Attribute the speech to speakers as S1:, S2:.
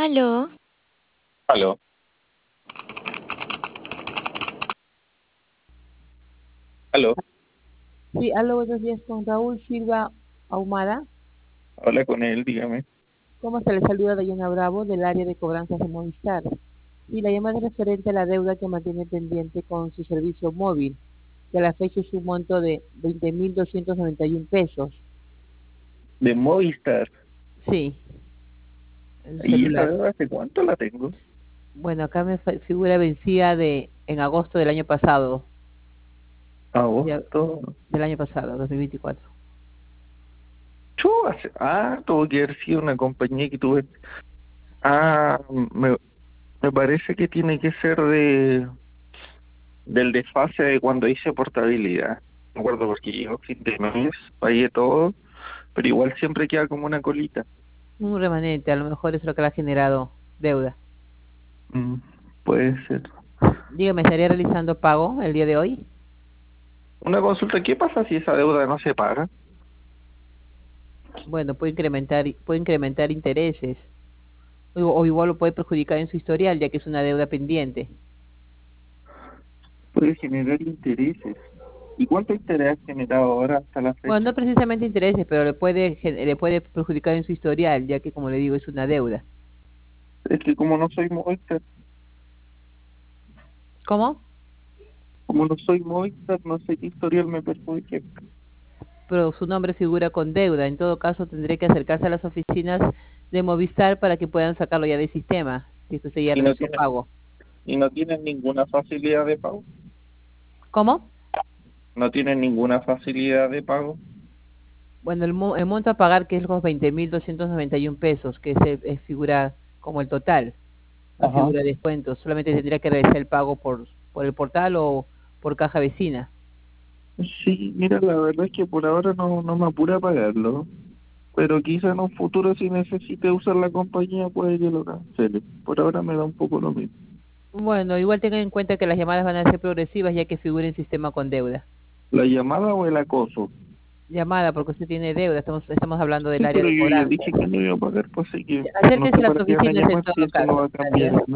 S1: Aló,
S2: Aló, aló,
S3: Sí, aló, buenos días con Raúl Silva Ahumada.
S2: habla con él, dígame.
S3: ¿Cómo se le saluda Dayana Bravo del área de cobranzas de Movistar? Y la llamada es referente a la deuda que mantiene pendiente con su servicio móvil, que a la fecha es un monto de 20.291 pesos.
S2: De Movistar.
S3: Sí, el
S2: ¿Y esa
S3: celular.
S2: deuda hace cuánto la tengo?
S3: Bueno, acá me figura vencida en agosto del año pasado, ya-
S2: Agosto.
S3: del año pasado, 2024.
S2: Tuvo que haber sido una compañía que tuve. Ah, me parece que tiene que ser del desfase de cuando hice portabilidad. Me acuerdo porque llegó fin de mes, pagué todo, pero igual siempre queda como una colita.
S3: Un remanente, a lo mejor es lo que le ha generado deuda.
S2: Mm, puede ser.
S3: Dígame, ¿estaría realizando pago el día de hoy?
S2: Una consulta, ¿qué pasa si esa deuda no se paga?
S3: Bueno, puede incrementar intereses. O igual lo puede perjudicar en su historial, ya que es una deuda pendiente.
S2: Puede generar intereses. ¿Y cuánto interés ha generado ahora hasta la
S3: Bueno,
S2: fecha?
S3: no precisamente intereses, pero le puede perjudicar en su historial, ya que, como le digo, es una deuda.
S2: Es que como no soy Movistar,
S3: ¿Cómo?
S2: no sé qué historial me perjudique.
S3: Pero su nombre figura con deuda. En todo caso, tendré que acercarse a las oficinas de Movistar para que puedan sacarlo ya del sistema, si es que usted ya
S2: Y no
S3: realizó
S2: tienen,
S3: pago.
S2: y no tienen ninguna facilidad de pago.
S3: ¿Cómo?
S2: No tienen ninguna facilidad de pago.
S3: Bueno, el monto a pagar, que es los 20.291 pesos, que figura como el total. No
S2: Ajá.
S3: figura descuento, solamente tendría que realizar el pago por el portal o por caja vecina.
S2: Sí, mira, la verdad es que por ahora no me apura a pagarlo, pero quizá en un futuro si necesite usar la compañía puede que lo cancele. Por ahora me da un poco lo mismo.
S3: Bueno, igual tengan en cuenta que las llamadas van a ser progresivas ya que figura en sistema con deuda.
S2: ¿La llamada o el acoso?
S3: Llamada porque usted tiene deuda, estamos hablando del
S2: Sí,
S3: área
S2: pero
S3: de
S2: yo ya
S3: cobranza.
S2: dije que no iba a pagar, pues así que no
S3: Acérquese
S2: sé
S3: a las
S2: para qué van a
S3: oficinas en
S2: llamar si
S3: todo
S2: eso no
S3: caso.
S2: va a cambiar
S3: Gracias.
S2: nada.